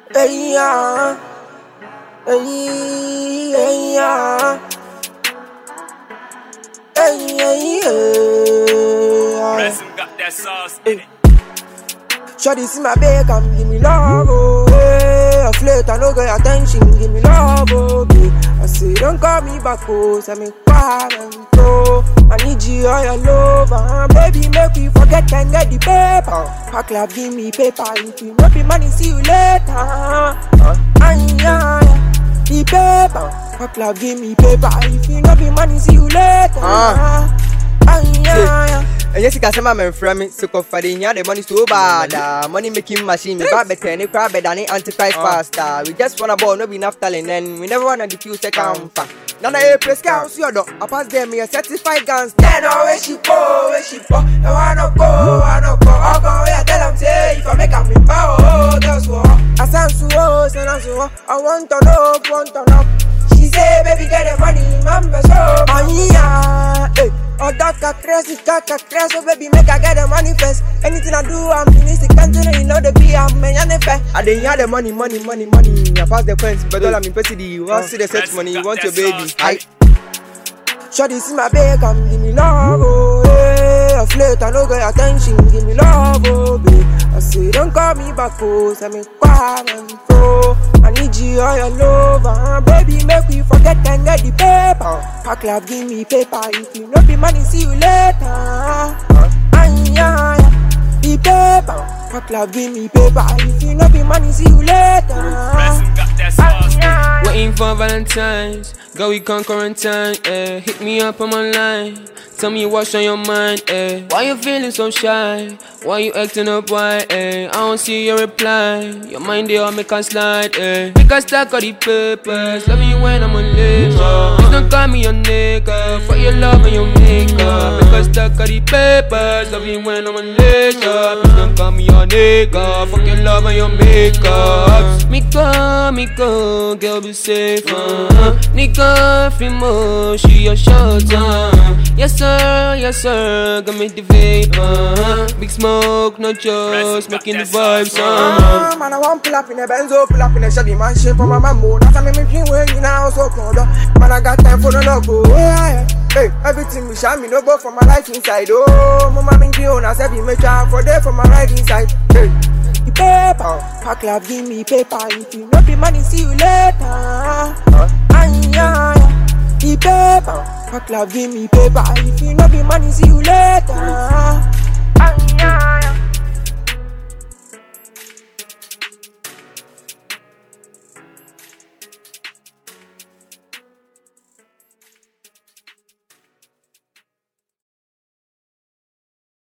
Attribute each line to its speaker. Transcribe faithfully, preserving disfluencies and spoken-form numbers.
Speaker 1: Hey yeah, hey hey yeah, hey hey hey.
Speaker 2: Resin got that sauce in it.
Speaker 1: Shawty see my back and give me love, oh hey. I flirt and no get attention, give me love, oh babe. I say don't call me back, oh, say me quiet and go. I need you all your love, uh, baby make me forget and get the paper. Pack love, give me paper, if you not be money, see you later. Uh, uh, yeah, the paper. Pack love, give me paper, if you not be money, see you later. Uh, uh, yeah, yeah.
Speaker 3: And yes, you can say my man from me, so confident, yeah, the money so bad. Uh, money making machine, me bad better, any crab better, any antichrist faster. We just wanna ball, no be enough talent, and we never wanna diffuse second. None of your press counts, you know. I pass them, me a certified guns.
Speaker 1: Then know where she go, where she go. No I no go, I no go. I go where I tell them say if I make a me bow, that's what. I sound so, so now so. I want to know, want to know. She say, baby, get the money, mama so. Money, yeah, hey. Oh, daka crazy, daka crazy, so baby, make I get the money first. Anything I do, I'm finished. Can't do you know the be I'm man, and
Speaker 3: I didn't hear the money, money, money, money. I pass the coins, but all I'm in P C D. You want to see the sex money, you want your baby. I
Speaker 1: Shawty see my back and give me love, oh hey. I flirt and no get attention, give me love, oh babe. I say don't call me back, oh, say me quiet and go. I need you all your love, uh, baby make me forget and get the paper. Pack love, give me paper, if you not be money, see you later. Uh, uh, yeah, yeah. The paper. Pack love, give me paper, if you not be money, see you later.
Speaker 2: Resin got that sauce in it.
Speaker 4: Waiting for Valentine's, girl, we can't quarantine, eh. Hit me up on my line, tell me what's on your mind, eh. Why you feeling so shy? Why you acting up, why, eh? I don't see your reply, your mind they all make us slide, eh. Make us stack all the papers, love you when I'm on leisure. Please don't call me your nigga, for your love and your makeup. Make us stack all the papers, love you when I'm on leisure. Please don't call me your nigga, fuck your love and your makeup. Me go, me go, girl be safe, uh. Nigga, free mo, she your shot, uh. Yes sir, yes sir, got me the vape, uh. Big smoke, no jokes, making the vibes, uh.
Speaker 1: uh. Man, I want pull up in a Benzo, pull up in a Chevy, man, shit for my mambo. Not a me dream when you now so cold, man, I got time for the no go, yeah. Hey, everything we shine me no go for my life inside, oh. Mama me dream, I said, me try for there for my right inside, hey. The paper, pack love, give me paper. If you not be money, see you later. Uh, yeah, yeah. The paper, pack love, give me paper. If you not be money, see you later. Uh, yeah, yeah.